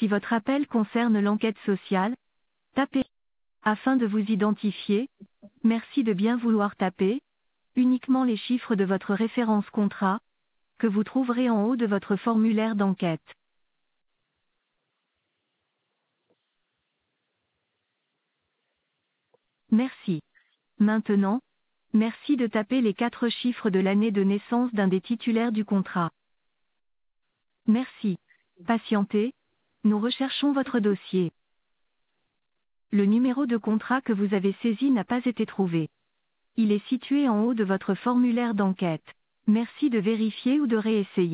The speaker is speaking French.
Si votre appel concerne l'enquête sociale, tapez afin de vous identifier. Merci de bien vouloir taper uniquement les chiffres de votre référence contrat, que vous trouverez en haut de votre formulaire d'enquête. Merci. Maintenant, merci de taper les 4 chiffres de l'année de naissance d'un des titulaires du contrat. Merci. Patientez, nous recherchons votre dossier. Le numéro de contrat que vous avez saisi n'a pas été trouvé. Il est situé en haut de votre formulaire d'enquête. Merci de vérifier ou de réessayer.